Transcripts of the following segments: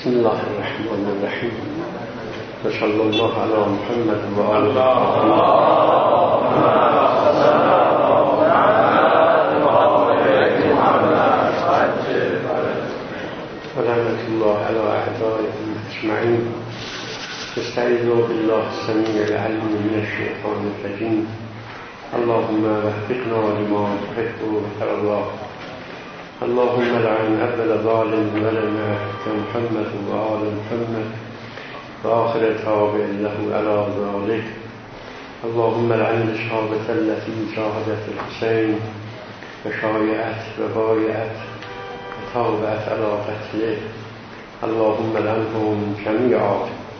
بسم الله الرحمن الرحیم و صلی الله علی محمد و آله و رحمت الله علی اعدائهم اجمعین. استعیذ بالله السمیع العلیم من الشیطان الرجیم. اللهم وفقنا لما تحب وترضى. اللهم لعن أول ظالم ولنا كمحمد وآل محمد وآخر تابع له على ذلك. اللهم لعن الشهادة التي شاهدت الحسين وشايعت وبايعت وتابعت على قتله. اللهم لعنهم جميعا.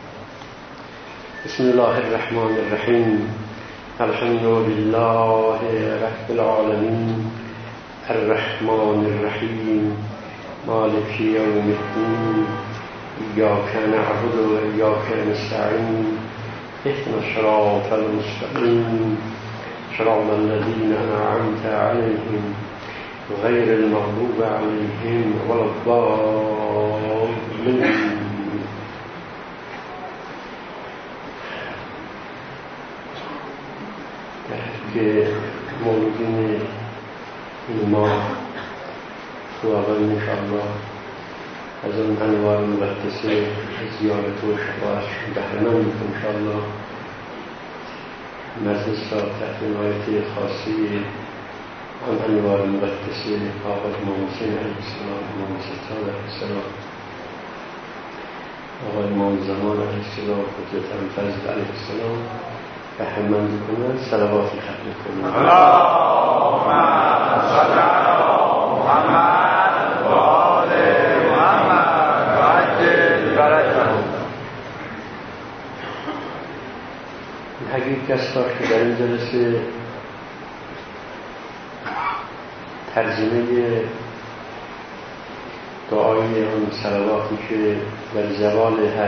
بسم الله الرحمن الرحيم. الحمد لله رب العالمين الرحمن الرحيم مالك يوم الدين. إياك نعبد وإياك نستعين. اهدنا الصراط المستقيم صراط الذين أنعمت عليهم غير المغضوب عليهم ولا الضالين. که موردین این ماه تو اول انشاءالله از اون انواع مقدسه زیارت و شفاعت بهرمند میکنم انشاءالله. مجلس را تحت عنایت خاصی آن انواع مقدسه آقای امام حسین علیه السلام، امام ستار علیه السلام، آقای امام زمان علیه السلام، حضرت فضل علیه السلام بهرمند کنند. صلواتی ختم کنند. اللهم صل علی محمد و آل محمد و عجل فرجهم. حقیقت است که در این جلسه ترجمه دعای آن صلواتی که در زوال هر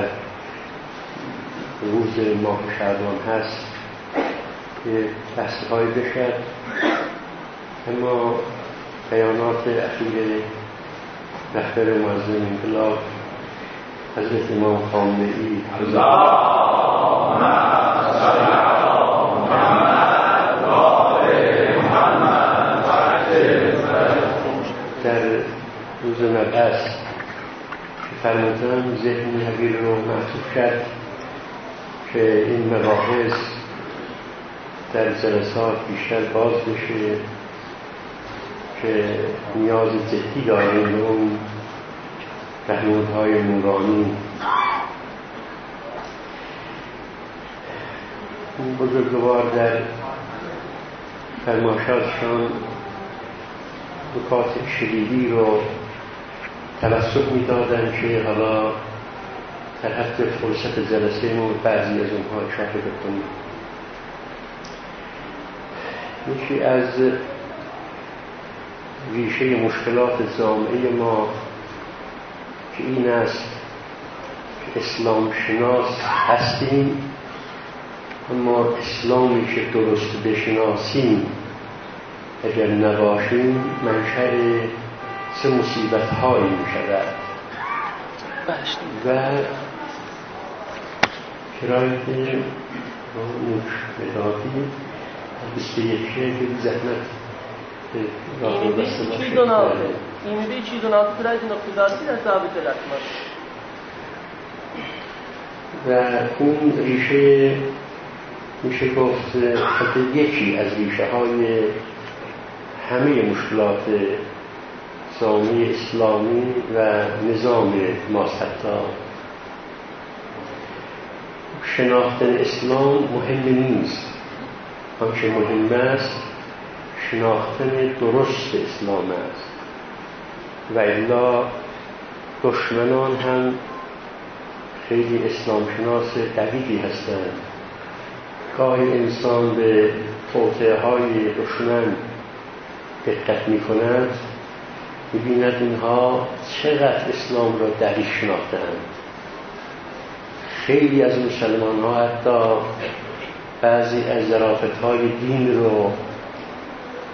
روز ماه شعبان هست که بحث‌هایی بشد، اما بیانات اخیر رهبر معظم انقلاب حضرت امام خامنه‌ای اللهم صل علی محمد و آل محمد و عجل در روز مبعث فرمودن ذهن حقیر رو معطوف کرد که این مباحث در جلسات بیشتر باز بشه که نیاز جدی داریم به اون رهنمودهای نورانی. این بزرگوار در فرمایشاتشان نکات کلیدی رو توسط می‌دادن که حالا در حد فرصت جلسه ما بعضی از اونها اشاره بکنیم. یکی از ریشه مشکلات جامعه ما که این است که اسلام شناس هستیم، اما اسلامی که درست بشناسیم اگر نباشیم منشأ سه مصیبت هایی می شود. و کرایت نوش مدادی 21 که زحمت راه رو بسته باشه. ایمیده چی دوناتی برای نقطه‌داتی در ثابت لطمه و اون ریشه میشه گفت حتی یکی از ریشه های همه مشکلات جامعه اسلامی و نظام ماست. حتی شناختن اسلام مهم نیست، آنچه مهم است شناختن درست اسلام است. و الا دشمنان هم خیلی اسلام شناس دقیقی هستند. گاهی انسان به توطئه های دشمن دقت می کند، می‌بیند اینها چقدر اسلام را دقیق شناختند. خیلی از مسلمان ها حتی بعضی از ظرافت‌های دین رو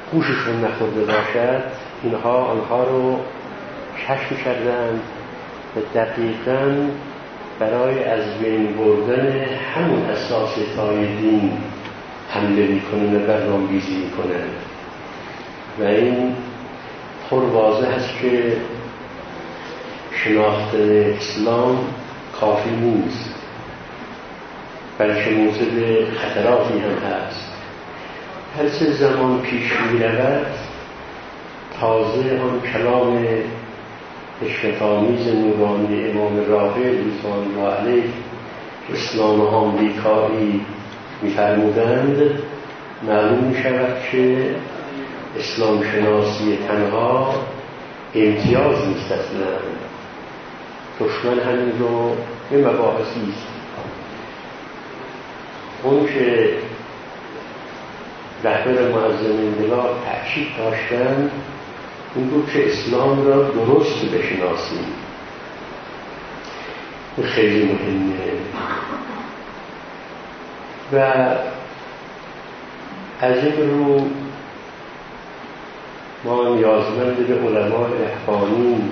گوششون نخورده باشد، اینها آنها رو کشف کردند و دقیقاً برای از بین بردن همون اساسیت‌های دین حمله میکنن و برنامه‌ریزی میکنن و این پر واضح است که شناختن اسلام کافی نیست، بلکه موجب خطراتی هم هست. هر چه زمان پیش می‌رود تازه آن کلام اشرت‌آمیز نورانی امام راحل رضوان الله علیه اسلام آمریکایی می‌فرمودند معلوم می‌شود که اسلام شناسی تنها امتیاز نیست، اصلا دشمن همین رو به مباحثی است. اون که رهبر معظم انقلاب تأکید داشتند این بود که اسلام را درست بشناسیم. این خیلی مهمه و از این رو ما نیازمند به علماء ربانی،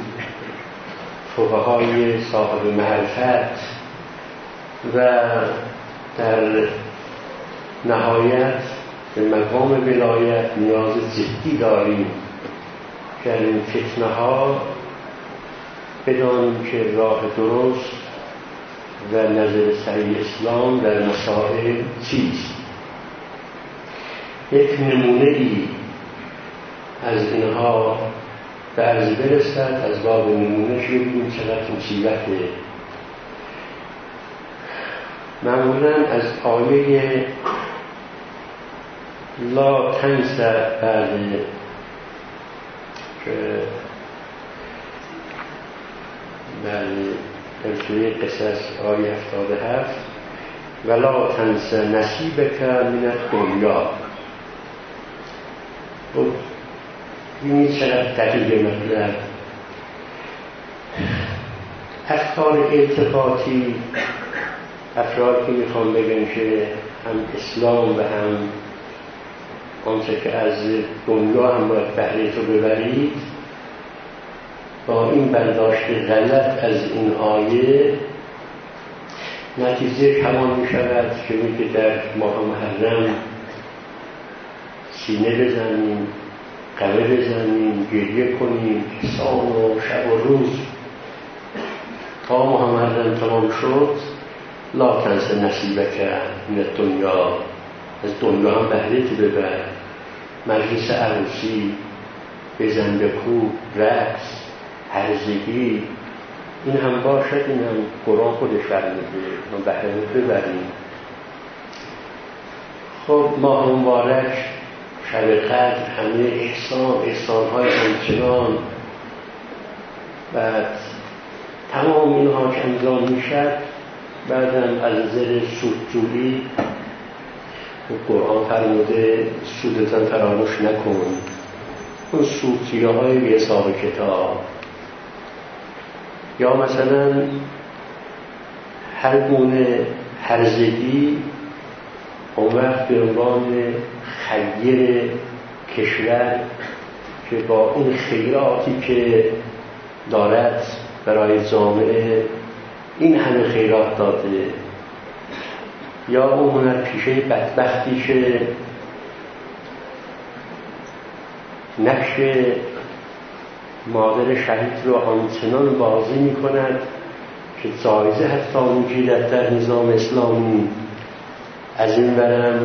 فقهای صاحب معرفت و در نهایت به مقام ولایت نیاز جدی داریم که این فتنه ها بدانیم که راه درست و نظر صحیح اسلام در مسائل چیست. یک نمونه‌ای از اینها به عرض برسد، از باب نمونه شدیم چقدر مصیبته. معمولا از آیه لا تنس بعد که در سوره قصص آیه 77 ولا تنس نصیبک من الدنیا. این چقدر دقیقه مطلب. افکار التفاتی افراد که میخوام بگن که هم اسلام و هم آنچه که از دنیا هم باید بهره تو ببرید، با این برداشت غلط از این آیه نتیجه کمان می شود که میگه در ماه محرم سینه بزنیم، قمه بزنیم، گریه کنیم، سام و شب و روز تا ماه محرم تمام شد لا تنس نصیبک من دنیا، از دنیا هم بهره تو ببر، مجلس عروسی، بزن بکوب، رقص، هرزگی این هم باشد، این هم قرآن خودش فرموده ما بهره ببریم. خب ماه مبارک، شب قدر، همه احسان‌های همچنان، بعد تمام اینها که انجام میشد بعدم از نظر سودجویی قرآن فرموده سودتان فراموش نکن، اون سودجویی‌های به حساب کتاب. یا مثلا هر گونه هرزگی اون وقت به عنوان خیر کشور که با این خیراتی که دارد برای جامعه این همه خیرات داده، یا اون هنرپیشه بدبختی که نقش مادر شهید رو آنچنان بازی می کند که جایزه حتی میگیرد در نظام اسلامی. از این برم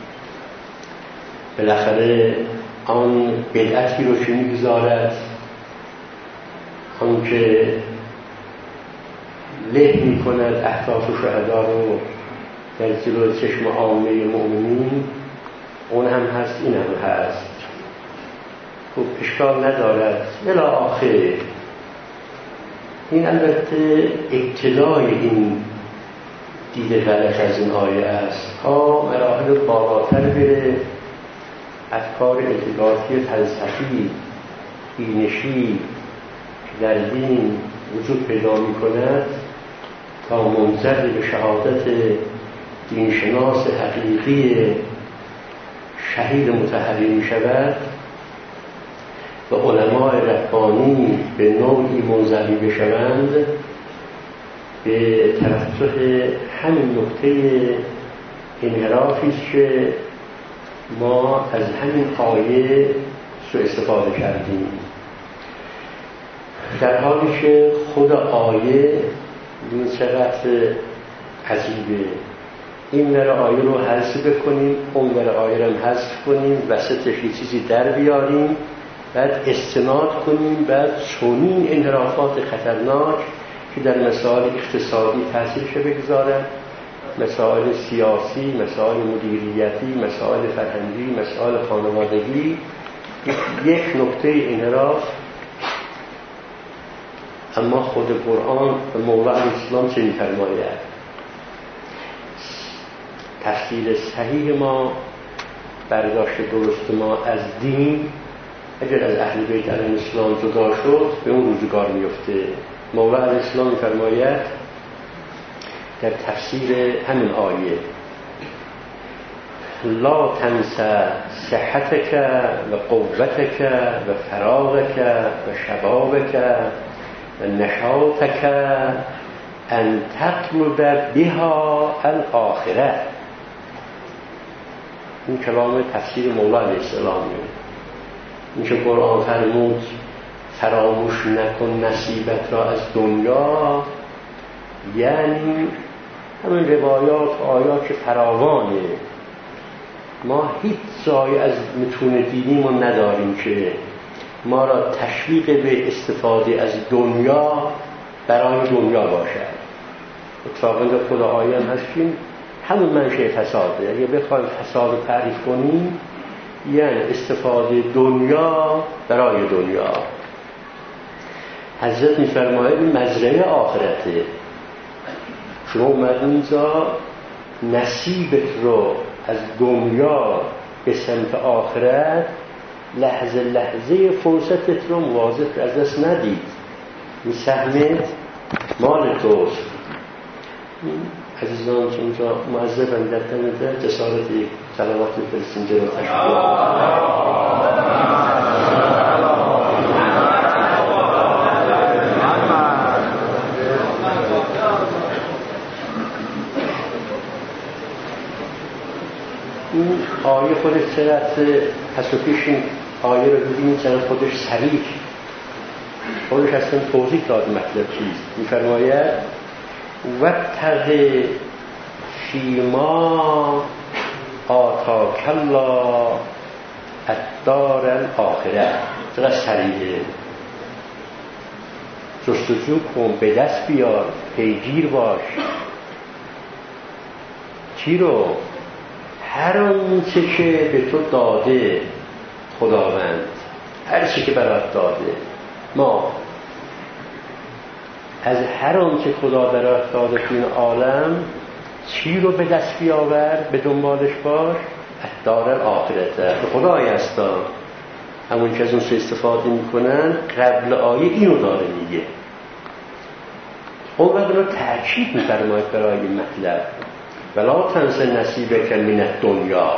بالاخره آن بدعتی رو که میگذارد، آن که له می کند اهداف شهدا رو در جلو چشم عامه مؤمنین، اون هم هست این هم هست. خب اشکال ندارد الی آخر. این البته ابتدای این دید غلط از این آیه است تا مراحل بالاتر بره، افکار اعتقادی فلسفی بینشی که در دین وجود پیدا می کند تا منجر به شهادت دینشناس حقیقی شهید مطهری می شود و علماء ربانی به نوعی منزوی بشوند، به توجه همین نقطه انحرافی است که ما از همین آیه سوء استفاده کردیم، در حالی که خود آیه این چقدر عجیبه. این ور آیه رو حذف بکنیم، اون ور آیه رو حذف کنیم، وسطش یه چیزی در بیاریم، بعد استناد کنیم، بعد چنین انحرافات خطرناک که در مسائل اقتصادی تاثیرش بگذارد، مسائل سیاسی، مسائل مدیریتی، مسائل فرهنگی، مسائل خانوادگی، یک نقطه انحراف. اما خود قرآن و مولا علیه السلام چه می‌فرماید؟ تفسیر صحیح ما، برداشت درست ما از دین، اگر از اهل بیت علیهم السلام جدا شد به اون روزگار میفته. مولا علیه السلام می‌فرماید در تفسیر همین آیه: لا تنس صحتك و قوتك و فراغك و شبابك و نشاطك ان تطلب بها الاخره. این کلام تفسیر مولا علیه السلام. این که قرآن فرمود فراموش نکن نصیبت را از دنیا، یعنی همین روایات و آیات که فراوانه. ما هیچ جایی از متون دینیمون نداریم که ما را تشویق به استفاده از دنیا برای دنیا باشد. اتفاقاً در خود آیه هم هستیم همون منشأ فساده. اگه بخوایم فساد رو تعریف کنیم، یعنی استفاده دنیا برای دنیا. حضرت می‌فرماید مزرعه آخرته. شما اومد اینجا نصیبت رو از دنیا به سمت آخرت، لحظه لحظه فرصتت رو مواظب از دست ندید. این سهمت مال توست. عزیزان که اینجا معذبم در دمده جسارت یک صلوات بفرستیم جلو این آیه خودش چقدر پس و پیش این آیه رو ببینیم چقدر خودش صریح، خودش اصلا توضیح داد مطلب چیست. می‌فرماید وابتغ فیما آتاک الله الدار الاخره. چقدر صریحه. جستجو کن، به دست بیار، پیگیر باش. چی رو؟ هر آنچه که به تو داده خداوند، هر چی که برات داده. ما از هر آنچه خدا برات داده تو این عالم چی رو به دست بیاور، به دنبالش باش؟ الدار الاخرت. به خدای هستا. همون که از اون استفاده میکنن قبل آیه اینو داره میگه. اون وقت رو تأکید میفرماید برای این مطلب: ولا تنس نصیبک من الدنیا.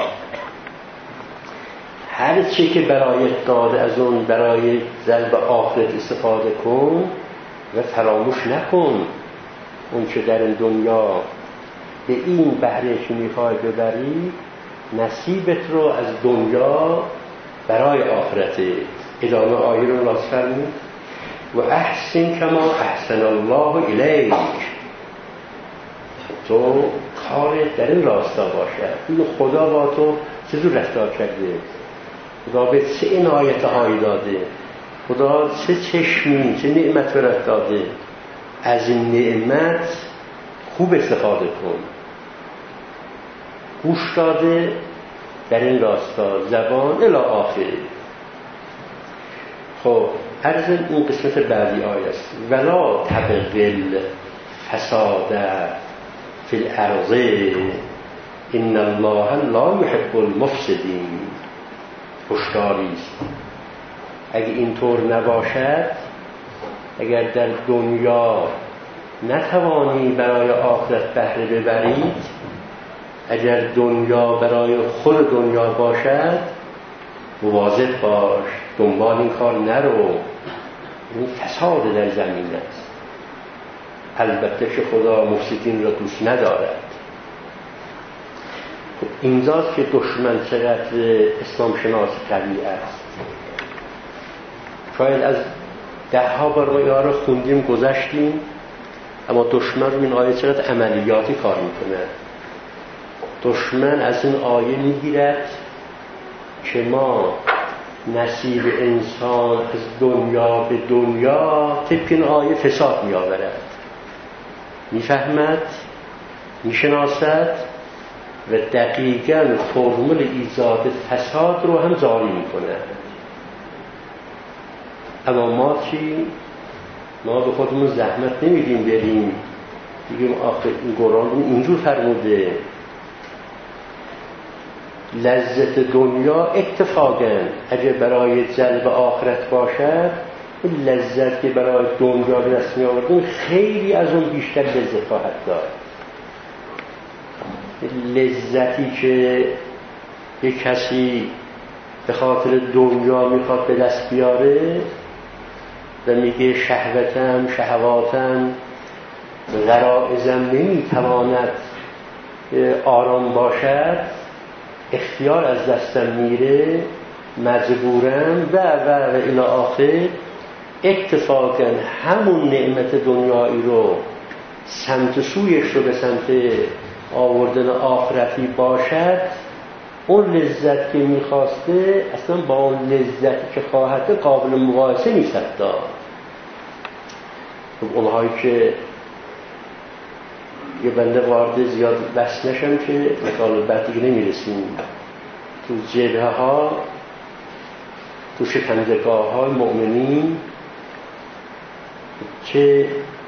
هر چی که برایت داده از اون برای جلب آخرت استفاده کن و فراموش نکن اون که در این دنیا به این بهره که میخوای ببری، نصیبت رو از دنیا برای آخرت. ادامه آیه رو لطف فرمود: و احسن کما احسن الله الیک. تو کارت در این راستا باشد. این خدا با تو چطور رفتار کرده، خدا به چه عنایت هایی داده، خدا چه چشمی، چه نعمت برات داده. از این نعمت خوب استفاده کن. گوش داده در این راستا، زبان الی آخر. خب عرض این قسمت بعدی آیه است: ولا تبغ الفساد فی الارض ان الله لا یحب المفسدین. هشداری است. اگه اینطور نباشد، اگر در دنیا نتوانی برای آخرت بهره ببرید، اگر دنیا برای خود دنیا باشد، مواظب باش، دنبال این کار نرو. این فساد در زمین است. البته که خدا مفسدین را دوست ندارد. خب اینجاست که دشمن چقدر اسلام شناس قوی است. شاید از 10 بار ما اینا رو خوندیم گذشتیم، اما دشمن رو این آیه چقدر عملیاتی کار میکنه. دشمن از این آیه میگیرد که ما نصیب انسان از دنیا به دنیا طبق این آیه فساد میآورد، میفهمد، میشناسد و دقیقاً فرمول ایجاد فساد رو هم جاری میکنه. اما ما چی؟ ما به خودمون زحمت نمیدیم بریم بگیم آخه این قرآن اینجور فرموده. لذت دنیا اتفاقاً اگه برای جلب آخرت باشد، این لذت که برای دنیا به دست می آوردیم خیلی از اون بیشتر لذت خواهد داشت. لذتی که یک کسی به خاطر دنیا میخواد به دست بیاره و میگه شهواتم غرائزم نمیتواند آرام باشد، اختیار از دستم میره، مجبورم و الی آخر. اتفاقا همون نعمت دنیایی رو سمت سویش رو به سمت آوردن آخرتی باشد، اون لذت که میخواسته اصلا با اون لذتی که خواهده قابل مقایسه نیست. اونهایی که یه بنده وارد زیاد بس نشم که مثال بعد دیگه نمیرسیم، تو جبهه ها، تو شکنجهگاه های مؤمنین که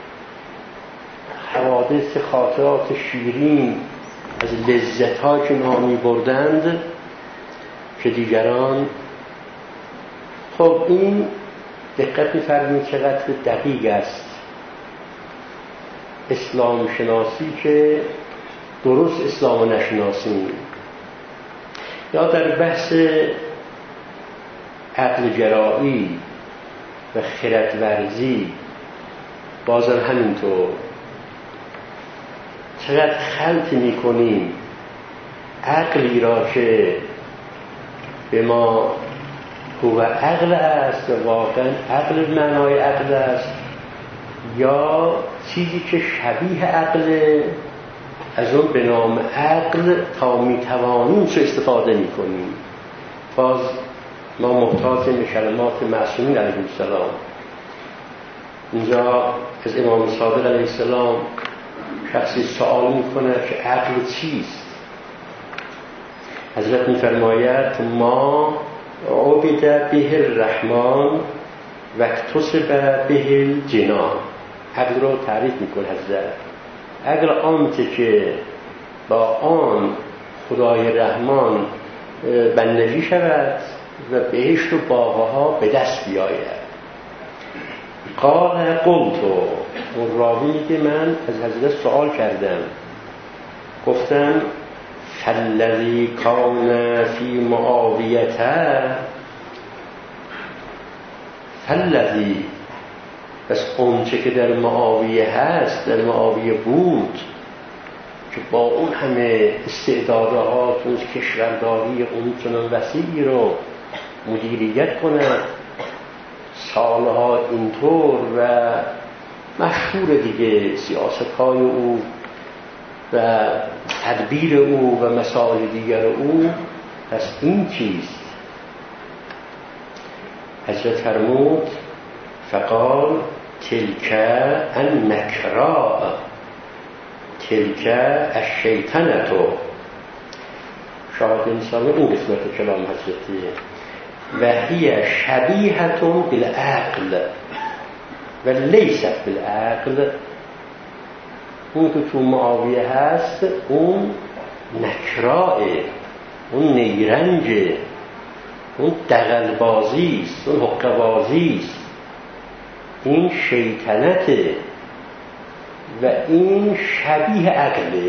حوادث خاطرات شیرین از لذت ها که نامی بردند که دیگران. خب این دقت می‌فرمایید چقدر دقیق است اسلام شناسی که درست اسلام نشناسیم. یا در بحث عقل گرایی و خردورزی بازم همینطور چقدر خلط میکنیم عقلی را که به ما هو عقل است و واقعا عقل معنای عقل است، یا چیزی که شبیه عقل از اون به نام عقل تا میتوانیم چه استفاده میکنیم. باز ما محتاطیم به کلمات معصومین علیه السلام. اینجا از امام صادق علیه السلام شخصی سوال میکنه که عقل چیست؟ حضرت میفرماید ما عبد به الرحمن و اکتسب به الجنان. عقل رو تعریف میکنه حضرت. عقل آنچه که با آن خدای رحمان بندگی شود و بهشت و باغها به دست بیاید. قال قلتو، اون راوی میگه من از حضرت سوال کردم، گفتم فالذی کان فی معاویته، فالذی، پس اون چه که در معاویه هست، در معاویه بود که با اون همه استعدادها اون کشورداری اون چنان وسیعی رو مدیریت کنه، سالها اینطور و مشهور دیگه سیاست‌های او و تدبیر او و مسائل دیگر او. پس این چیست؟ حضرت فرمود فقال تلک النکراء، تلک الشیطنتو. شاهد انسان این قسمت کلام حضرتیه. و هی شبیهتون بالعقل و لیست بالعقل. اون که تو معاویه هست اون نکرائه، اون نیرنجه، اون دغلبازیست، اون حقه‌بازیست، این شیطنته و این شبیه عقله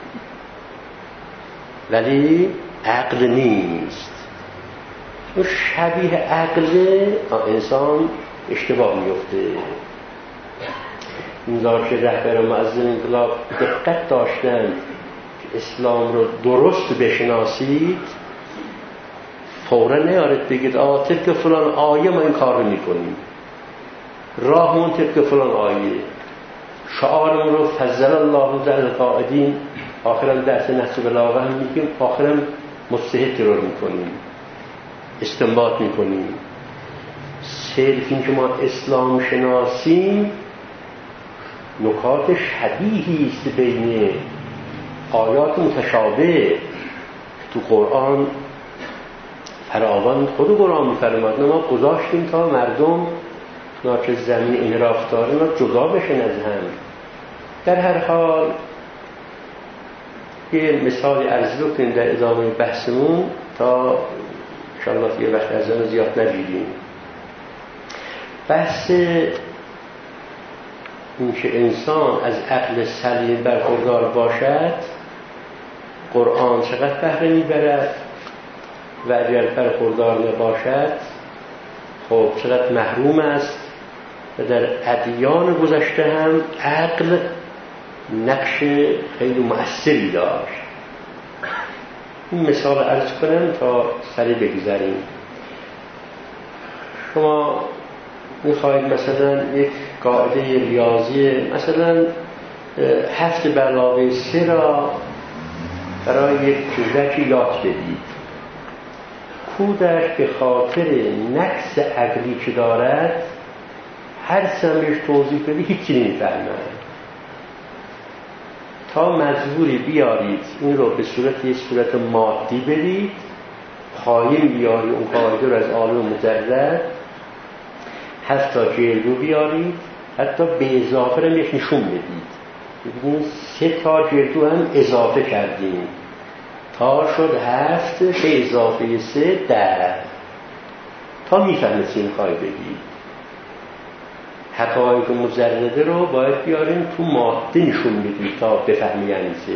ولی عقل نیست. اون شبیه عقل انسان اشتباه میفته. این که رهبر معظم انقلاب دقت داشتن که اسلام رو درست بشناسید، فورا نیارید بگید طبق فلان آیه ما این کار رو میکنیم، راهمون طبق فلان آیه، شعارمون رو فضل الله ذل القاعدین، آخرا درس نحو بلاغه هم میگیم، آخرا مستحق ترور میکنیم، استنباط میکنیم. صرف این که ما اسلام شناسیم نکات شبیهی است بین آیات متشابه تو قرآن فراوان. خود قرآن می‌فرماید ما گذاشتیم تا مردم ناچه زمین انحراف داره ما جدا بشن از هم. در هر حال یه مثال عرض بکنیم در ادامه بحثمون تا انشاءالله یه وقت از آن زیاد نگیریم. بحث این که انسان از عقل سلیم برخوردار باشد، قرآن چقدر بهره میبرد و اگر برخوردار نباشد خب چقدر محروم است. و در ادیان گذشته هم عقل نقش خیلی مؤثری داشت. این مثال عرض کنم تا سریع بگذاریم. شما میخواید مثلا یک قاعده ریاضی مثلا 7+3 را برای یک کودک یاد بدید. کودک به خاطر نقص عقلی که دارد هر سمش توضیح بده هیچی نمیفهمه، تا مجبوری بیارید این رو به صورت مادی بدید، خواهیم بیاری اون قاعده رو از عالم مجرد 7 جلدو بیارید، حتی به اضافه رو یک نشون بدید، ببینید 3 جلدو هم اضافه کردیم تا شد 7 به اضافه 3 10 تا میفهمید چی میخوای بگید. حقایق مجرده رو باید بیاریم تو ماده نشون بدید تا بفهمی یعنی چه.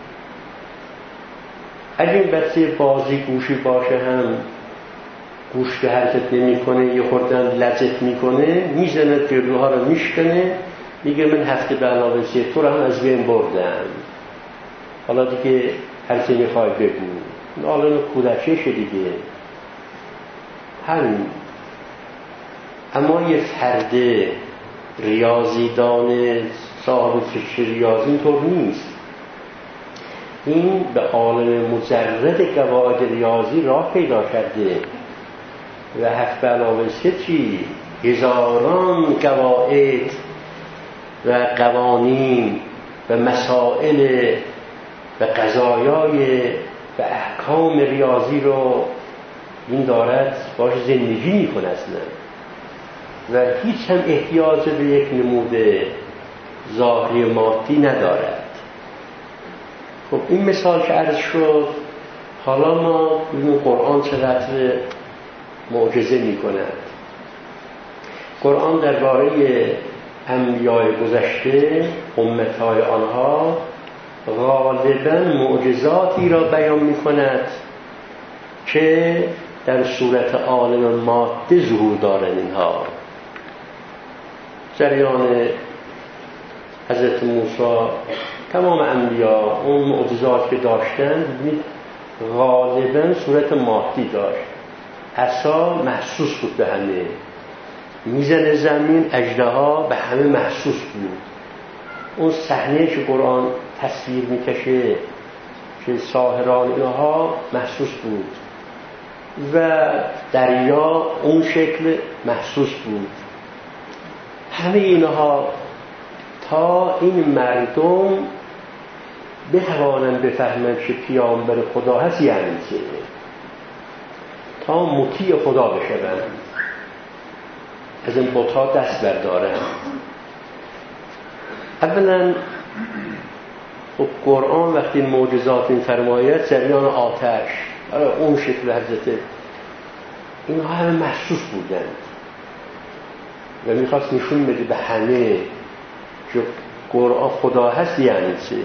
اگه این بچه بازی گوشی باشه هم گوش که حرکت نمی کنه، یه خوردن لذت میکنه، میزنه جلوها رو میشکنه، میگه من 7+3 تو رو هم از بین بردم، حالا دیگه هر چه میخوای بگو. حالا کودکشه دیگه همین. اما یه فرد ریاضیدان صاحب فکر ریاضی اینطور نیست. این به عالم مجرد قواعد ریاضی راه پیدا کرده و 7+3 چی؟ هزاران قواعد و قوانین و مسائل و قضایای و احکام ریاضی رو این دارد باش زندگی میکنه اصلا و هیچ هم احتیاج به یک نمود ظاهری مادی ندارد. خب این مثال که عرض شد، حالا ما ببینیم قرآن چقدر معجزه میکند. قرآن درباره انبیاء گذشته، امتهای آنها غالباً معجزاتی را بیان میکند که در صورت عالم ماده ظهور دارند. اینها جریان حضرت موسی، تمام انبیا اون معجزات که داشتن غالباً صورت مادی داشت. عصا محسوس بود به همه، میزن زمین اژدها به همه محسوس بود. اون صحنه که قرآن تصویر میکشه که ساحران اینها محسوس بود و دریا اون شکل محسوس بود. همه اینها تا این مردم بتوانند بفهمند که پیامبر خدا هست یعنی چه، تا مطیع خدا بشوند، از این بت‌ها دست بردارند. اولا خب قرآن وقتی معجزات این فرمایت جریان آتش اون شکل حضرت اینها همه محسوس بودند و میخواست نشون بده به همه که قرآن خدا هست یعنی چه.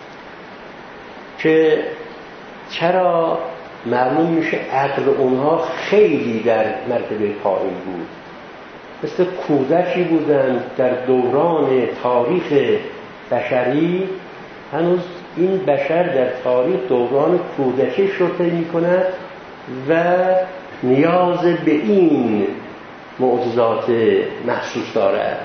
که چرا معلوم میشه عقل اونها خیلی در مرتبه پایین بود مثل کودکی بودند در دوران تاریخ بشری. هنوز این بشر در تاریخ دوران کودکیش رو طی می‌کند و نیاز به این معجزات محسوس دارد.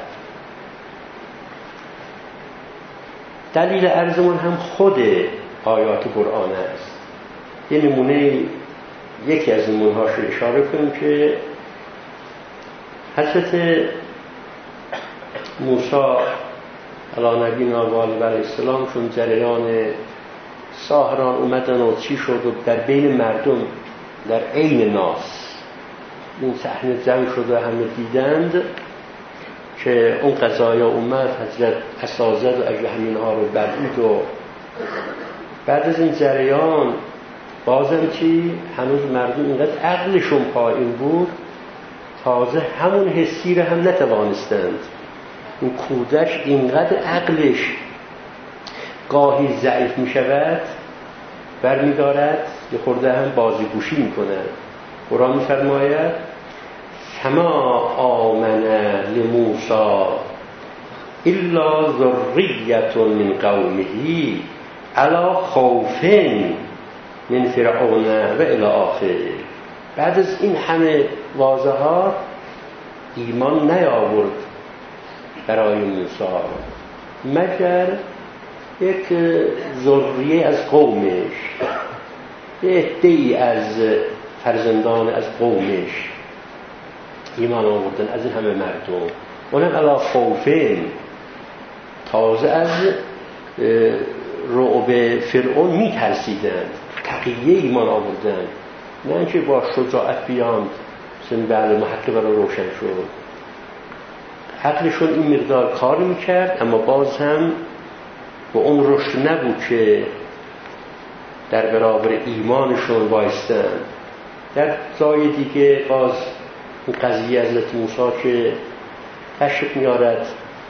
دلیل عرضمون هم خود آیات قرآن است. یه نمونه، یکی از نمونه‌هاش رو اشاره کنیم که حضرت موسی علی نبینا و علیه السلام چون جریان ساحران اومدن و چی شد و در بین مردم در عین ناس این صحنه جمع شد و همه دیدند که اون قضایا اومد، حضرت اسازد و اجل همینها رو بردید و بعد از این جریان بازم چی؟ هنوز مردم اینقدر عقلشون پایین بود تازه همون حسی رو هم نتوانستند. این کودک اینقدر عقلش گاهی ضعیف می شود برمی دارد یه خورده هم بازیگوشی می کند. قرآن می فرماید فما آمن لموسی الا ذریة من قومه علی خوف من فرعون و الی آخر. بعد از این همه واضحات ایمان نیاورد برای موسی مگر یک ذریه از قومش، یک عده‌ای از فرزندان از قومش ایمان آوردن از این همه مردم. اونم علی خوفین، تازه از رعب فرعون میترسیدند، تقیه ایمان آوردن، نه اینکه با شجاعت بیاند سن بعد محقه برای روشن شد. عقلشون این مقدار کار میکرد اما باز هم به اون رشد نبود که در برابر ایمانشون وایستن. در جای دیگه باز این قضیه حضرت موسی که تشریف میارد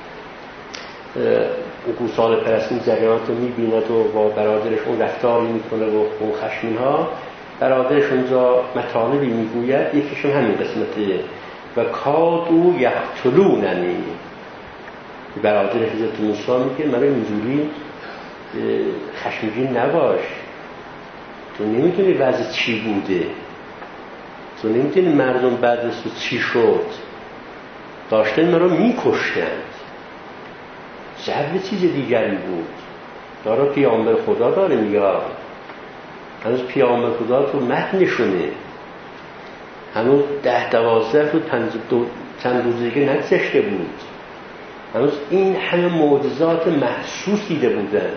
گوساله پرستین جریانات رو میبیند و با برادرش اون رفتاری میکنه و اون خشمین ها، برادرش اونجا مطالبی میگوید، یکیشون همین قسمته و کادو یقتلوننی. برادر حضرت موسی میگه من اینجوری خشمگین نباش، تو نمیدونی وضع چی بوده، تو نمیدونی مردم بعد از تو چی شد، داشتن من رو میکشتند، ضرب چیز دیگری بود. داره پیامبر خدا داره میگه، هنوز پیامبر خدا تو متنشونه، هنوز 10-12 روز چند روز دیگه نگذشته بود، هنوز این همه معجزات محسوس دیده بودن.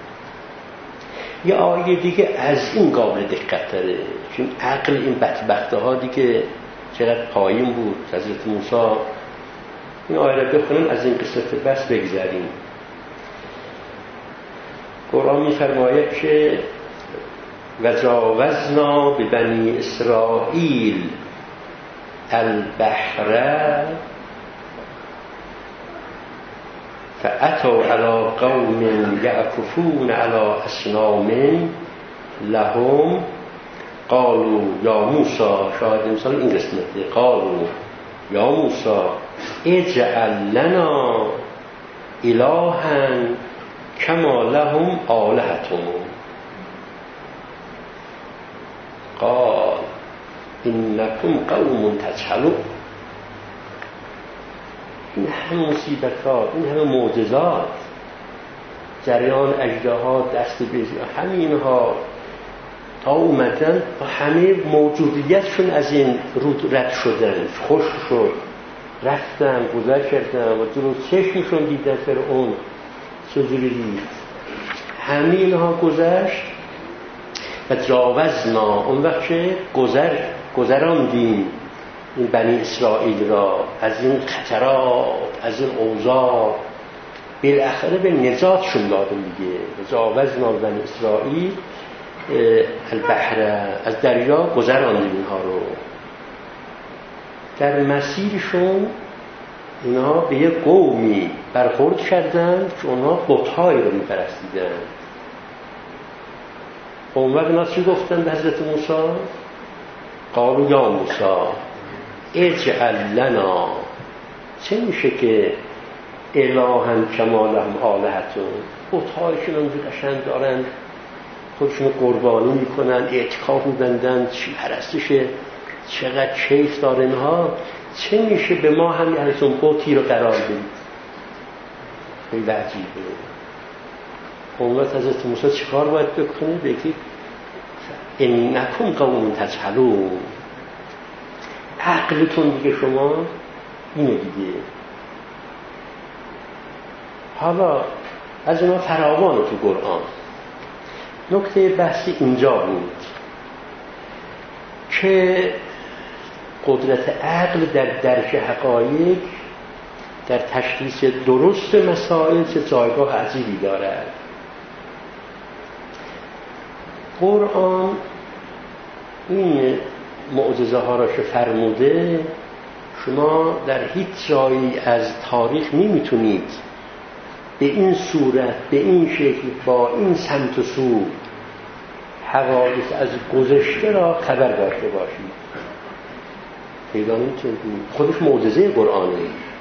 یه آیه دیگه از این قابل دقت داره، چون عقل این بدبخته ها دیگه چقدر پایین بود. حضرت موسی این آیه را بخونیم از این قصه بس بگذاریم. قرآن می‌فرماید که وجاوزنا ببنی اسرائیل البحر فأتوا على قوم يعكفون على أصنام لهم قالوا یا موسی، شاید مثلا این قسمته، قالوا یا موسی اجعل لنا الها کما لهم آلهة قال انکم قوم تجهلون. این همه مصیبت ها، این همه معجزات، جریان اژدها، دست بیزی، همین ها تا اومدن و همه موجودیتشون از این رود رد شدن، خوش شد، رفتن گذر کردن و جلو چشمشون دیدن فرعون چجوری دید. همین ها گذشت و جاوزنا، اون وقت که گذراندیم این بنی اسرائیل را از این خطرات، از این اوضاع، بالاخره به نجاتشون دادیم دیگه. جاوزنا بنی اسرائیل البحر، از دریا گذراندیم اینها رو. در مسیرشون اینا به یک قومی برخورد کردند که اونها بت‌هایی رو می‌پرستیدن. اون وقت اینا چی گفتن به حضرت موسی؟ قالوا یا موسی اجعل لنا چه میشه که الهن کمالهم آلهتون بت‌هایشون اونجا قشنگ دارن خودشون قربانی میکنن، اعتکاف میبندن، چی پرستشه، چقدر کیف داره اینها. چه میشه به ما هم از اون بتی رو قرار بدید؟ خیلی عجیبه. امت حضرت موسی چیکار باید بکنه؟ بگید انکم قوم تجهلون، عقلتون دیگه شما اینو دیگه. حالا از اینا فراوان تو قرآن. نکته بحثی اینجا بود که قدرت عقل در درک حقایق، در تشخیص درست مسائل چه جایگاه عجیبی دارد. قرآن این معجزه ها را که فرموده، شما در هیچ جایی از تاریخ نمیتونید به این صورت، به این شکل، با این سمت و سو حوادث از گذشته را خبر داشته باشید. پیدا نمی‌کنید. خودش معجزه قرآنه.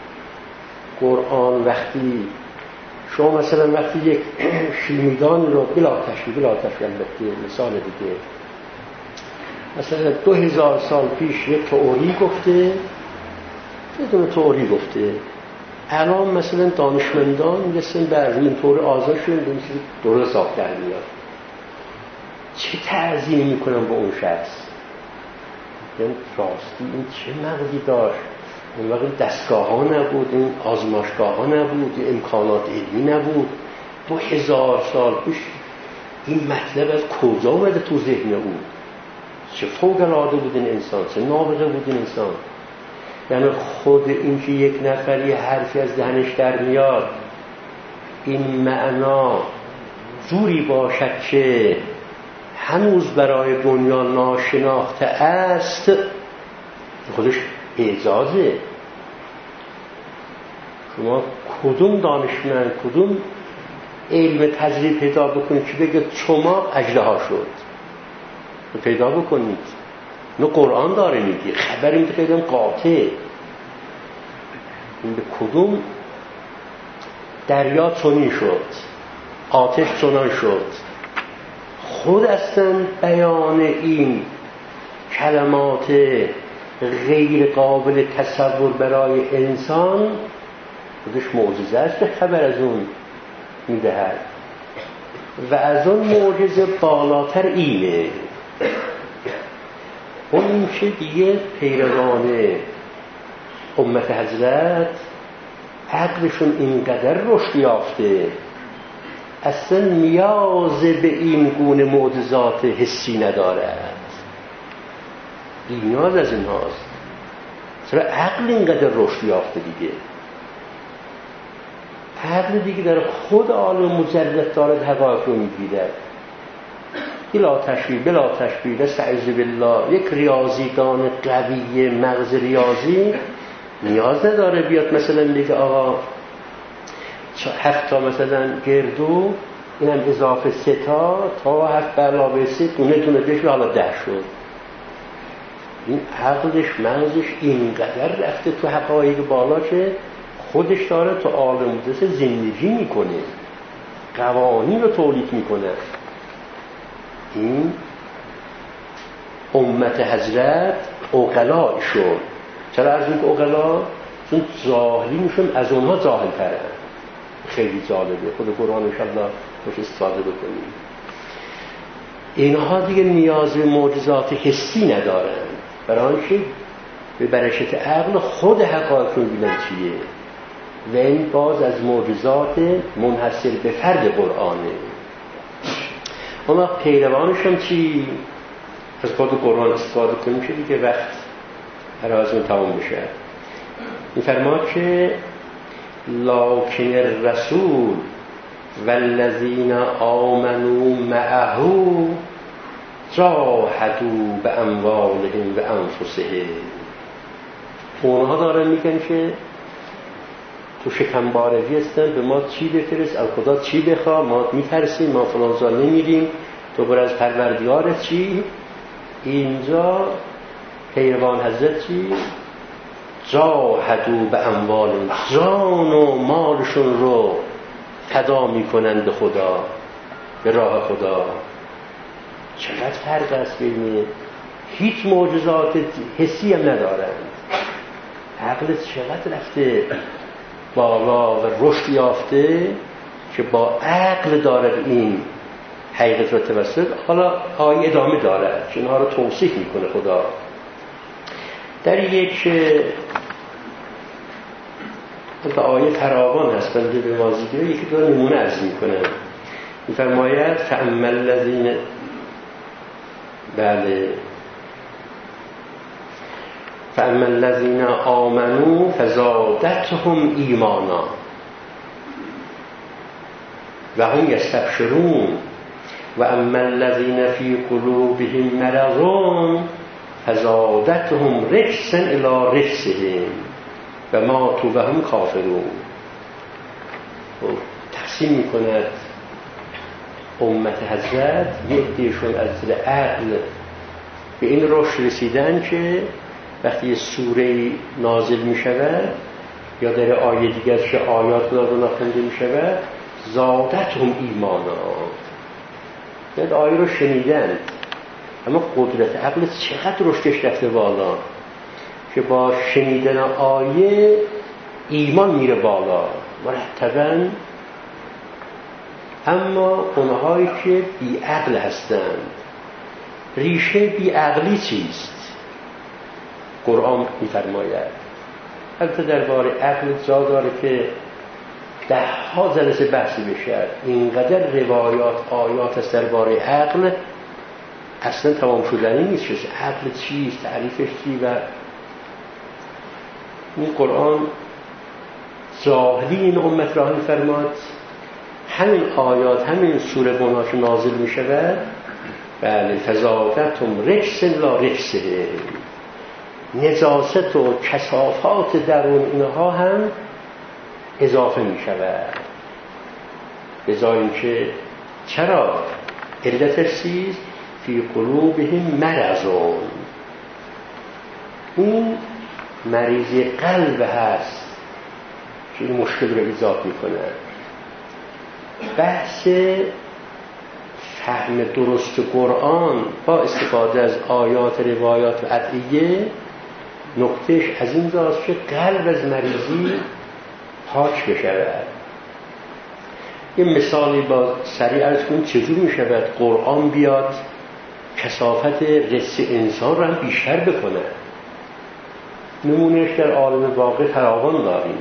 قرآن وقتی شما مثلا وقتی یک شیمیدان رو بلا تشبیه البته مثال دیگه، مثلا 2000 سال پیش یک تئوری گفته، یه دونه تئوری گفته، الان مثلا دانشمندان میرسن بر این طور آزادشون این چیزی درست حساب در میاد. چه تعظیم میکنن به اون شخص؟ یعنی راستی این چه مغزی داشت؟ اون وقت دستگاه ها نبود، این آزمایشگاه ها نبود، این امکانات علمی نبود. 2000 سال پیش این مطلب از کجا اومده تو ذهن او؟ چه فوق العاده بود این انسان، چه نابغه بود این انسان. یعنی خود این که یک نفری حرفی از دهنش در میاد، این معنا جوری باشد که هنوز برای دنیا ناشناخته است، خودش اعجازه. شما کدوم دانشمند، کدوم علم تجربه پیدا بکنید که بگه چماق اژدها شد؟ پیدا بکنید. اینو قرآن داره میگه، خبری میده که ایدم قاطع. این به کدوم دریا چنین شد، آتش چنان شد. خود اصلا بیان این کلمات غیر قابل تصور برای انسان خودش معجزه است که خبر از اون میدهد. و از اون معجزه بالاتر اینه، اون این که دیگه پیروان امت حضرت عقلشون اینقدر رشد یافته، اصلا نیاز به این گونه معجزات حسی ندارد. نیاز از این هاست. چرا عقل اینقدر رشد یافته دیگه؟ عقل دیگه در خود عالم مجرد دارد حقایق رو می‌گیرد. بلا تشبیه استعذ بالله. یک ریاضیدان قوی مغز ریاضی نیاز نداره بیاد مثلا بگه آقا 7 تا مثلا گردو اینم اضافه 3 تا 7 علاوه 3 دونه بشه حالا 10 شد. این عقلش مغزش اینقدر رفته تو حقایق بالا که خودش داره تو عالم مقدس زندگی میکنه، قوانین رو تولید میکنه. این امت حضرت عقلایشون. چرا از این عقلا؟ چون ظاهریشون از اونها ظاهر ترن. خیلی جالبه، خود قرآن انشاءالله باش استفاده بکنیم. اینها دیگه نیاز به معجزات حسی ندارن، برای آنکه به برکت عقل خود حقایق رو ببینن چیه. و این باز از معجزات منحصر به فرد قرآنه. اما پیروانش هم چی؟ از خود قرآن استفاده کنیم که دیگه وقت عرضمون تمام بشه. می‌فرماد که لکن الرسول والذین آمنوا معه جاهدوا باموالهم و انفسهم. اونها دارن میگن که تو شکمبارگی هستن، به ما چی بفرست، از خدا چی بخوا، ما میترسیم، ما فلان جا نمیریم، تو برای از پروردگارت چی؟ اینجا پیروان حضرت چی؟ جاهدوا به اموال، جان و مالشون رو فدا میکنن به خدا، به راه خدا. چقدر فرق است بین هیچ معجزات حسی هم ندارند، عقلت چقدر رفته بالا و رشد یافته که با عقل داره این حقیقت رو توسط. حالا آیه ادامه دارد که اینها رو توصیف میکنه خدا. در یک آیه فراوان هست، بنده به مازیگه یکی دو نمونه عرض میکنه. میفرماید فاما الذین، بله، فاما الذین آمنوا فزادتهم ایمانا و هم یستبشرون و اما الذین فی قلوبهم مرض فزادتهم رجسا الی رجسهم و ماتوا و هم کافرون. تقسیم میکند امت حضرت، یک دیشون از دل عقل به این رشد رسیدن که وقتی سوره نازل می شود یا در آیه دیگر که آیات خدا رو نخونده می شود، زادتهم ایمانا، یعنی آیه رو شنیدن، اما قدرت عقل چقدر رشدش رفته بالا که با شنیدن آیه ایمان میره بالا مرتباً. اما اونهایی که بی عقل هستند، ریشه بی عقلی چیست؟ قرآن می‌فرماید. البته درباره عقل جا داره که 10 جلسه بحث بشه، اینقدر روایات آیات است درباره عقل اصلا تمام شدنی نیست. عقل چیست، تعریفش چی؟ و این قرآن زاهدی این امت را می‌فرماد. همین آیات، همین سوره بناش نازل می شود، بله، فزادتهم رجسا الی رجسهم، نجاست و کثافات درون اینها هم اضافه می شود. به جای اینکه چرا علتش چیست؟ فی قلوبهم مرض، این مریضی قلب هست که این مشکل رو ایجاد می کنه. بحث فهم درست قرآن با استفاده از آیات، روایات و ادعیه، نکتهش از این جاست که قلب از مریضی پاک بشود. یه مثالی با سریع عرض کنیم چجور می شود قرآن بیاد کثافت رس انسان رو هم بیشتر بکنه. نمونهش در عالم واقع فراوان داریم.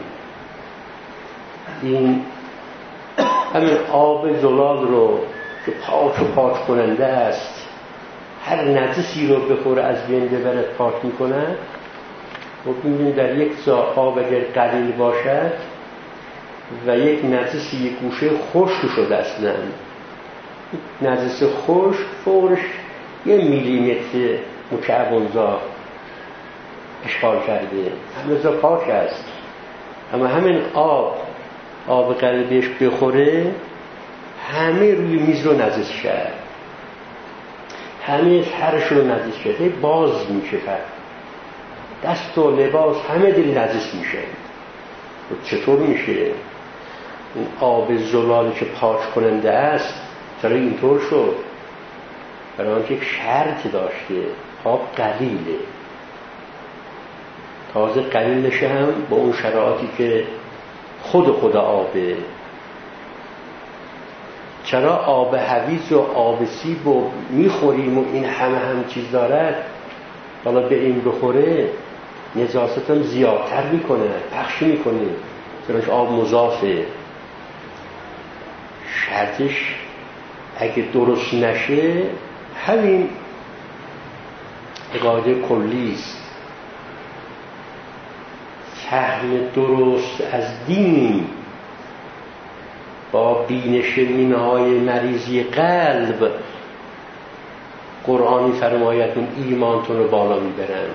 این همین آب زلال رو که پاک کننده است، هر نجسی رو بخوره از بین ببرد پاک میکنه. و ببینید در یک جا آب اگر قلیل باشد و یک نجسی یک گوشه خشک شده اصلا، نجس خشک فورش 1 میلیمتر مکعب اونجا اشغال کرده، همه جا پاک است. اما همین آب قلیل بهش بخوره همه روی میز رو نجس شد، همه هرش رو نجس شد، باز میشه، دست و لباس همه دل نجس میشه. و چطور میشه؟ این آب زلالی که پاک کننده است چرا اینطور شد؟ برای آنکه یک شرط داشته، آب قلیله، تازه قلیل نشه هم با اون شرایطی که خود آبه. چرا آب هویج و آب سیب رو میخوریم و این هم چیز دارد، حالا به این بخوره نجاست هم زیادتر میکنه، پخش میکنه، چرا آب مضافه. شرطش اگه درست نشه همین قاعده کلیست. فهم درست از دین با بینش مینهای مریضی قلب، قرآنی فرمایت اون ایمانتون رو بالا میبرن.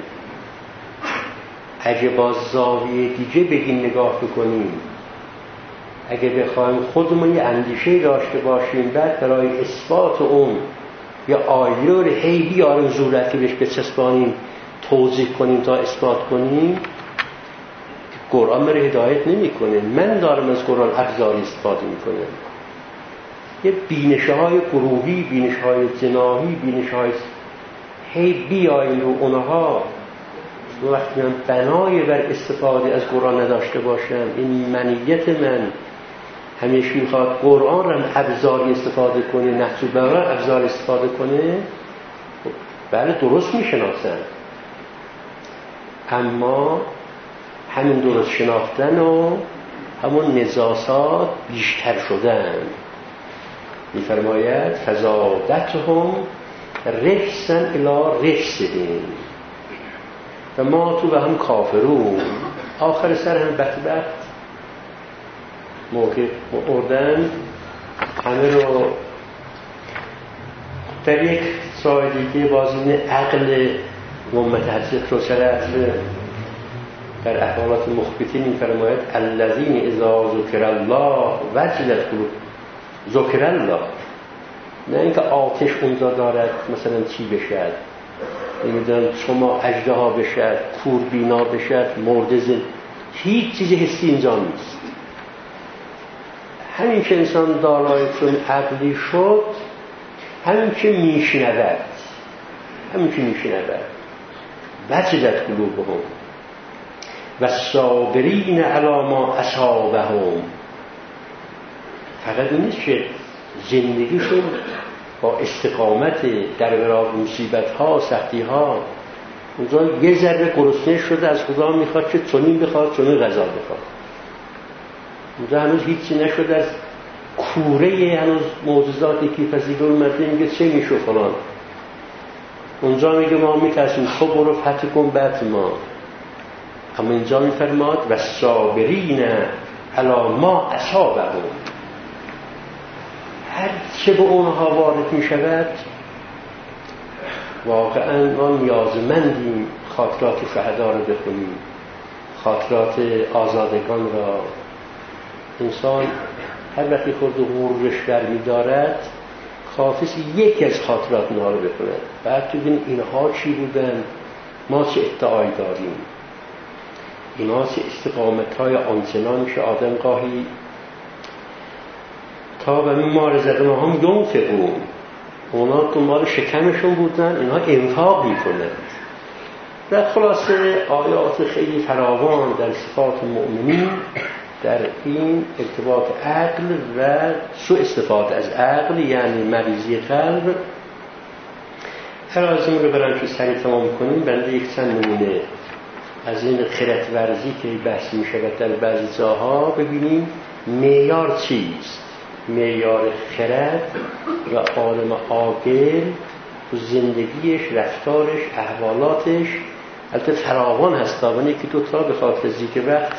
اگه با زاویه دیگه بگیم نگاه بکنیم، اگه بخوایم خودمون یه اندیشه داشته باشیم بعد برای اثبات اون یا آیه رو هی بیاریم زورتی بهش بچسبانیم، توضیح کنیم تا اثبات کنیم، قرآن من هدایت نمیکنه، من دارم از قرآن ابزاری استفاده میکنم. یه بینش‌های گروهی، بینش‌های جناحی، بینش‌های هی بیاین رو اونها وقتی من بنای بر استفاده از قرآن نداشته باشم، این منیت من همیشه میخواد قرآن رو ابزاری استفاده کنه، نحو البلاغه ابزاری استفاده کنه، بله درست میشناسن، اما همین درست شناختن و همون نزاسات بیشتر شدن. میفرماید فزادتهم رجسا الی رجسهم و ما تو به هم کافرون. آخر سر هم بدبخت موقع اردن همه رو در یک سای دیگه بازین عقل محمد حضرت رو در احوالات مخبتین می‌فرماید الذین اذا ذکر الله وجلت قلوبهم. ذکر الله، نه اینکه آتش اونجا دارد مثلا چی بشد، نمیدونم شما اژدها بشد، کوربینا بشد، مرده زن، هیچ چیز حسی اینجا نیست. همین که انسان دارای چون عقلی شد، همین که میشنود وجلت قلوبهم و صابرین علی ما اصابهم. فقط این نیست که زندگیشون با استقامت در برابر مصیبت ها سختی ها، اونجا یه ذره گرسنه شده از خدا میخواد که چنین بخواد چنین غذا بخواد. اونجا هنوز هیچی نشده، از کوره هنوز معجزاتی که پذیرون اومده میگه چه میشه فلان. اونجا میگه ما میترسیم خب برو فتح کن بعد ما. اما اینجا میفرماد و صابرین علی ما اصابهم، هر چه به اونها وارد میشود واقعا ما نیازمندیم خاطرات شهدا رو بخونیم، خاطرات آزادگان را. انسان هر وقتی خود غرورش برمی دارد کافیست یکی از خاطرات اونها رو بخونه، بعد تو ببین اینها چی بودن، ما چه ادعایی داریم، اینا چه استقامت‌های آنچنان میشه آدم گاهی تا به مار زدن هم ینفقون، اونا دنبال شکمشون بودن، اینها انفاق میکنن. در خلاصه آیات خیلی فراوان در صفات مؤمنین در این ارتباط عقل و سوء استفاده از عقل، یعنی مریضی قلب. هر از این رو برام که سریع تمام کنیم، بنده یک چند نمونه از این خرد ورزی که بحث می شود در بعضی جاها ببینیم معیار چیست. معیار خرد و عالم عاقل تو زندگیش، رفتارش، احوالاتش البته فراوان هست، داونه که دوتا به خاطر ذکر وقت.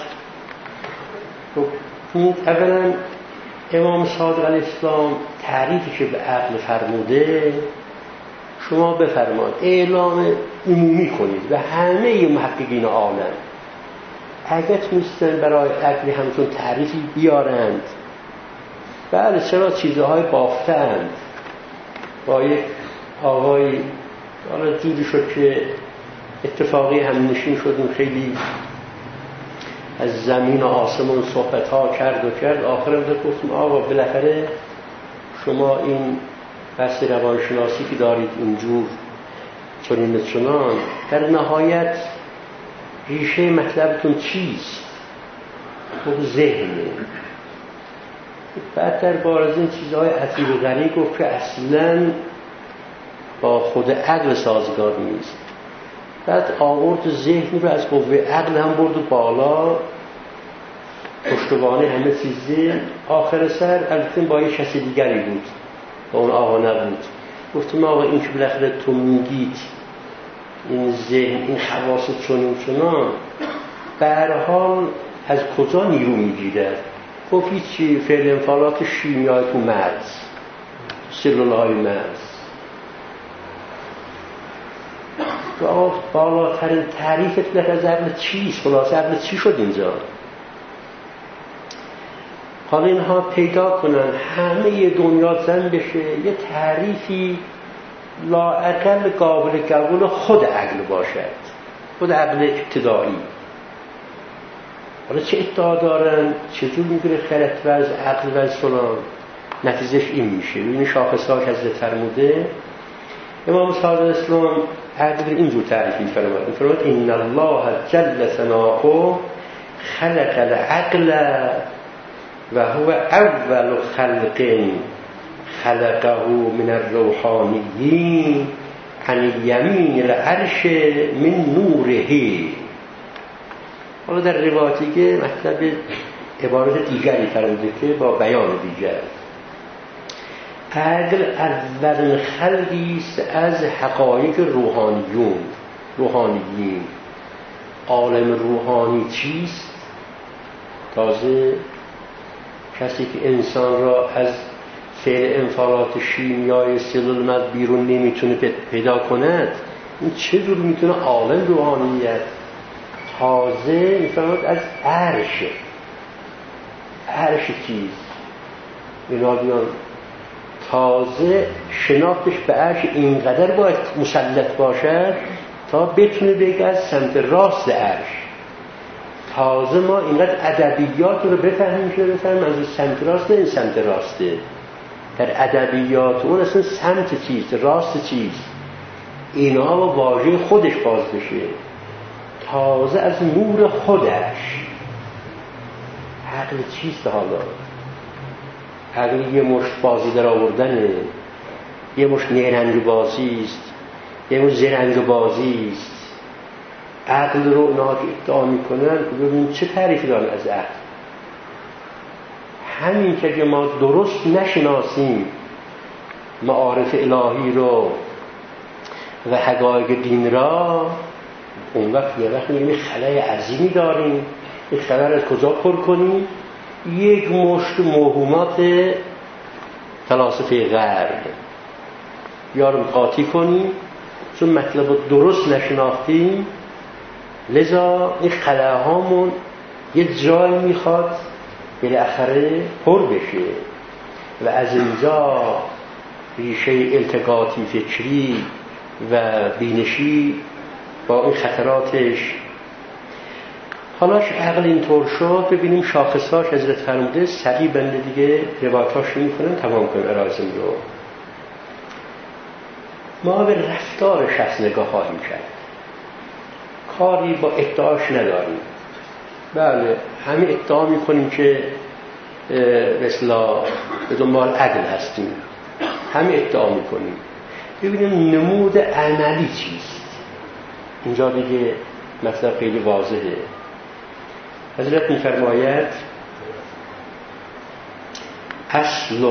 اولا امام صادق علیه السلام تعریفی که به عقل فرموده شما بفرمایید اعلام عمومی کنید و همه محققین عالم اگر تونستن برای عقل همچون تعریفی بیارند. بله چرا چیزهای بافتند. با یک آقای حالا جوری شد که اتفاقی هم نشین شدیم، خیلی از زمین و آسمان صحبت ها کرد آخرم گفتم آقا بالاخره شما این بحث روانشناسی که دارید اینجور چنان در نهایت ریشه مطلبتون چیست؟ خب ذهنه. بعد در بارز این چیزهای عجیب و غریب گفت که اصلا با خود عقل سازگار نیست. بعد آورد ذهن رو از قوه عقل هم برد بالا، پشتوانه همه چیزی. آخر سر البته با یه کسی دیگری بود، با اون آقا نبود. گفتم آقا این که بالاخره تو میگید این ذهن این حواس چنان به هر حال از کجا نیرو میگیرد؟ گفت هیچی، فعل انفعالات شیمیایی تو مغز، سلولهای مغز. تو بالاترین تعریفت در از عقل چیست؟ خلاصه عقل چی شد اینجا؟ حالا اینها پیدا کنن همه دنیا زن بشه یه تعریفی لااقل قابل قبول خود عقل باشد، خود عقل ابتدایی. حالا چه ادعا دارن، چجور میگیره خرد و از عقل و از فلان، نتیجهش این میشه. این شاخصهاش حضرت فرموده. امام صادق اسلام عقل اینجور تعریف می‌فرماید ان الله جل ثناؤه خلق العقل و هو اول خلق خلقه من الروحانیین عن یمین العرش من نوره. حالا در روایتی که مطلب عبارت دیگری فرموده که با بیان دیگر، عقل اولین خلقی است از حقایق روحانیین. عالم روحانی چیست؟ تازه کسی که انسان را از فعل انفعالات شیمیایی سلول بیرون نمیتونه پیدا کند، این چجور میتونه عالم روحانیت؟ تازه میفهمد از عرش چیست؟ اینا بیان تازه شناختش به عرش اینقدر باید مسلط باشد تا بتونه بگه از سمت راست عرش. تازه ما اینقدر ادبیات رو بفهمیم که بفهمیم از سمت راست نه این سمت راسته. در ادبیات اون اصلا سمت چیست، راست چیست، اینا با واژه خودش باز بشه. تازه از نور خودش. عقل چیست حالا؟ عقل یه مشت بازی در آوردنه، یه مشت نیرنگ بازی است، یه مشت زرنگ بازی است. عقل رو اونا که ادعا میکنن ببینیم چه تعریفی دارن از عقل. همین که ما درست نشناسیم معارف الهی رو و حقایق دین را، اون وقت یه وقت میگیم خلای عظیمی داریم. این خلای را از کجا پر کنیم؟ یک مشت موهومات فلاسفه غرب یا رو قاطی کنیم، چون مطلب رو درست نشناختیم. لذا این خلاهامون یه جای میخواد بالاخره پر بشه و از اینجا ریشه التقاطی فکری و بینشی با این خطراتش. حالاش عقل اینطور شد. ببینیم شاخصاش حضرت فرموده سریع بنده دیگه روایتاش میکنن تمام کنیم ارائزم رو. ما به رفتار شخص نگاه خواهیم کرد، کاری با ادعاش نداریم. بله همین ادعا میکنیم که مثلا به دنبال عدل هستیم، همین ادعا میکنیم. ببینیم نمود عملی چیست. اینجا دیگه مثلا خیلی واضحه. حضرت میفرماید اصل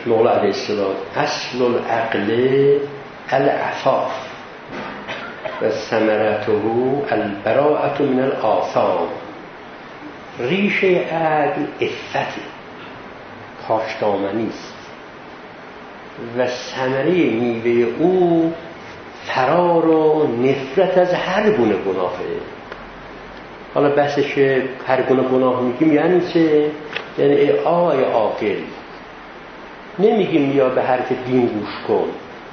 العقل العفاف و ثمرته البراءة من الآثام. ریشه عقل عفت، پاکدامنی است و ثمره میوه او فرار و نفرت از هر گونه گناهه. حالا بحثش هر گونه گناه میگیم یعنی چه؟ یعنی ای آقای عاقل، نمیگیم یا به حرف دین گوش کن،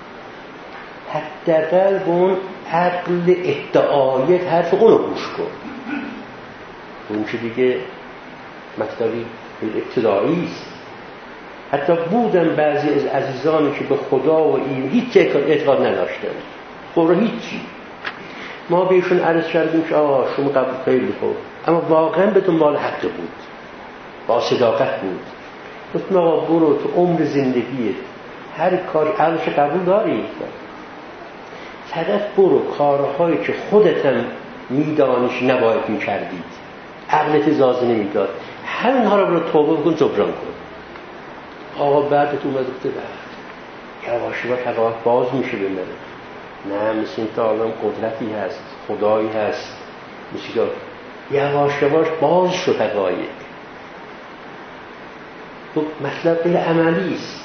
حداقل به اون عقل ادعایت حرف اونو گوش کن. اون که دیگه مطلبی ابتدایی است. حتی بودن بعضی از عزیزانی که به خدا و این هیچ اعتقاد نداشتن، خب هیچی. ما بهشون عرض کردیم که آقا شما قبول خیلی خوب، اما واقعا به دنبال حق بود، با صداقت بود. گفتم آقا برو تو عمر زندگیت هر کار عقلش قبول داری، فقط برو کارهایی که خودتم میدانش نباید میکردید، عقلت اجازه نمیداد، همینها رو برو توبه بکن، جبران کن. آقا بعد تو اومد گفته بعد یواشی حقایق باز میشه به من. نه مثل این که عالم قدرتی هست، خدایی هست، مثل که یواش یواش باز شد حقایق. تو مطلب بل عملی است.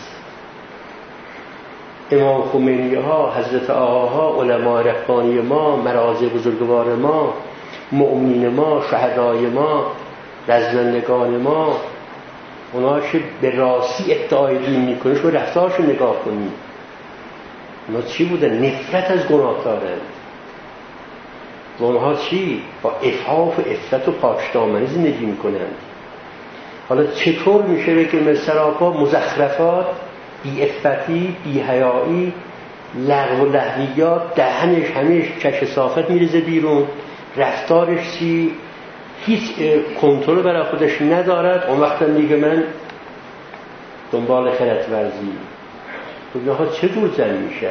امام خمینی ها، حضرت آقاها، علماء ربانی ما، مراجع بزرگوار ما، مؤمنین ما، شهدای ما، رزمندگان ما، اونا که به راستی ادعای دین میکنه شما رفتارشو نگاه کنید. اونا چی بودن؟ نفرت از گناه دارن. و اونها چی؟ با عفاف و عفت و پاکدامنی زندگی میکنند. حالا چطور میشه بگیم سراپا مزخرفات، بی‌عفتی، بی‌حیایی، لغو و لهویات، دهنش همیشه چش صافت میریزه بیرون، رفتارش چی؟ هیچ کنترل برای خودش ندارد. اون وقت میگه من دنبال خرد ورزی. اینها چطور زن میشه؟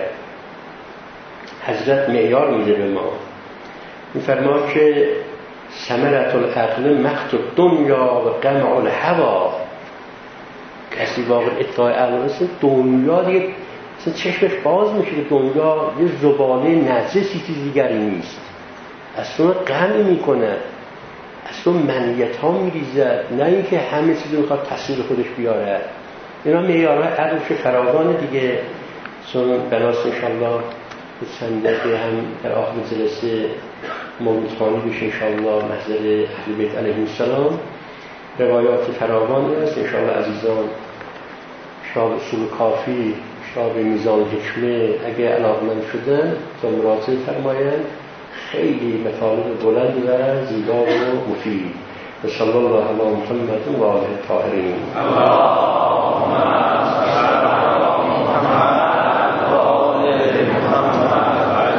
حضرت معیار میده به ما، میفرما که ثمرة العقل مقت الدنیا و قمع الهوا. کسی واقع اطلاع عقل رسید دنیا دیگه چشمش باز میشه که دنیا یه زباله نجسی چیز دیگری نیست. اصلا قمع میکنه، اصلا منیت ها میریزد، نه اینکه همه چیز میخواد تصویر خودش بیاره. اینا معیارهای عقلش فراوانه دیگه. چون بناست انشالله چند دقیقه هم در آخر جلسه موضوعانی بشه انشالله محضر اهل بیت علیهم السلام. روایات فراوان است انشالله عزیزان. شاب اصول کافی، شاب میزان حکمه اگه علاقمند شدن تا مراجعه فرمایند. خیلی مطالب بلند و زیبا و مفید. صلی الله علی محمد و آله الطاهرین. اللهم صل علی محمد و آل محمد.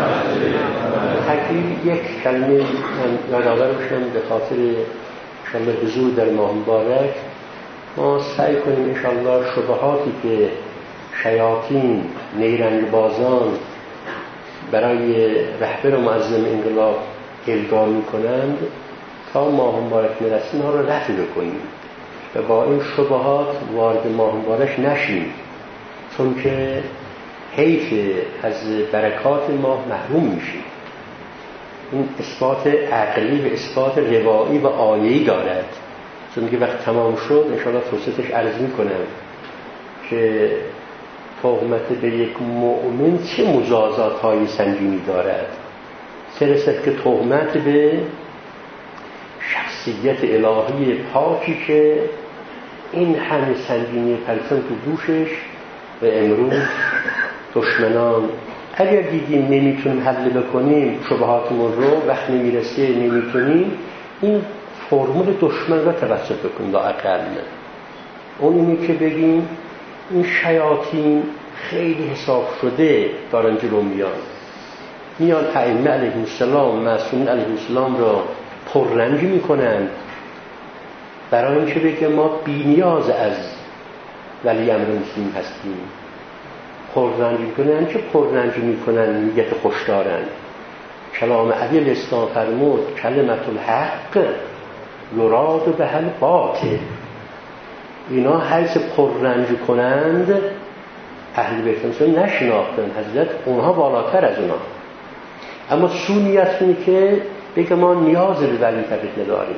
یک کلمه من یادآور بشم به خاطر انشاءالله حضور در ماه مبارک. ما سعی کنیم انشاءالله شبهاتی که شیاطین نیرنگ بازان برای رهبر معظم انقلاب القا می‌کنند تا ماه مبارک میرسیم ها رو رفع بکنیم و با این شبهات وارد ماه مبارک نشیم، چون که حیف از برکات ماه محروم میشیم. این اثبات عقلی و اثبات روایی و آیه‌ای دارد. چون که وقت تمام شد انشاءالله فرصتش عرض میکنم که تهمت به یک مؤمن چه مجازات های سنگینی دارد. سرسد که تهمت به شخصیت الهی پاکی که این همه سنگینی پرسن تو دوشش و امروز دشمنان اگر دیدیم نمیتونیم حل بکنیم شبهاتمون رو، وقتی میرسه نمیتونیم، این فرمول دشمن رو توسط بکنیم. لااقل اون اینه که بگیم این شیاطین خیلی حساب شده دارن جلو میان ائمه علیهم السلام، معصومین علیهم السلام را پررنج میکنن برای اینکه بگه ما بی‌نیاز از ولی امر مسلم هستیم. پررنج میکنن که پررنج میکنن نیت خوش دارن. کلام علی الاسلام فرمود کلمت الحق یراد به الباطل. اینا حیث پررنج کنند اهل بیت مسلم نشناختن حضرت، اونها بالاتر از اونها. اما سونیت اینه که بگه ما نیاز به ولی فقط نداریم.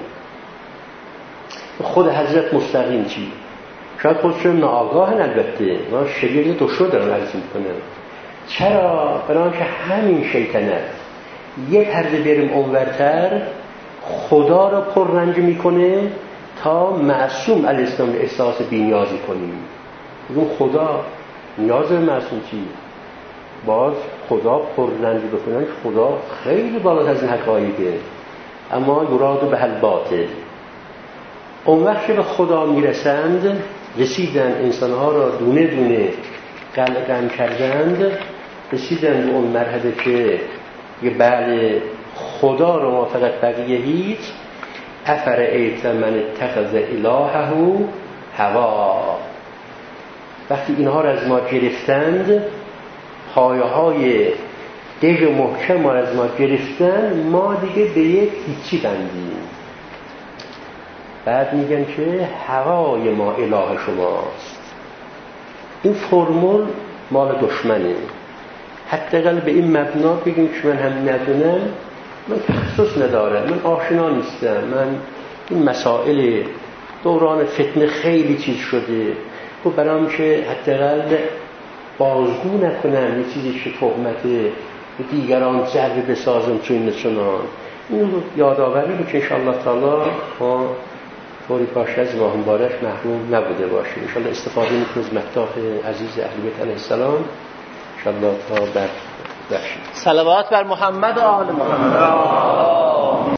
خود حضرت مستقیم چی؟ شاید خودشون ناآگاهن، البته ما شریعت دشمن دارن عرض میکنن. چرا؟ برای اینکه همین شیطنت یک هرزه بریم اونورتر خدا را پررنج میکنه تا معصوم علیه السلام احساس بی‌نیازی کنیم. بگیم خدا نیاز به معصوم چی؟ باز خدا پررنج بکنن، خدا خیلی بالاتر از این حقایقه. اما یراد به الباطل. اون وقت که به خدا میرسند، رسیدن انسانها را دونه دونه قلقم کردند، رسیدن به اون مرحله که یه بله خدا رو ما فقط بقیه هیچ. افرأیت من اتخذ الهه هوا. وقتی اینها را از ما گرفتند، پایه های دژ محکم ما را از ما گرفتن، ما دیگه به یک هیچی بندیم. بعد میگن که هوای ما اله شماست. این فرمول مال دشمنه. حداقل به این مبنا بگیم که من هم ندونم، من تخصص ندارم، من آشنا نیستم، من این مسائل دوران فتنه خیلی چیز شده و برام که حداقل بازگو نکنم یه چیزی که تهمت دیگران ضربه بسازم تو این نشونان. این رو یادآوری بود که انشاءالله تعالی ما طوری باشه از ماه مبارک محروم نبوده باشیم. انشاءالله استفاده میکنیم از مفتاح عزیز اهل بیت علیه السلام انشاءالله تا بعد بخشید. صلوات بر محمد و آل محمد.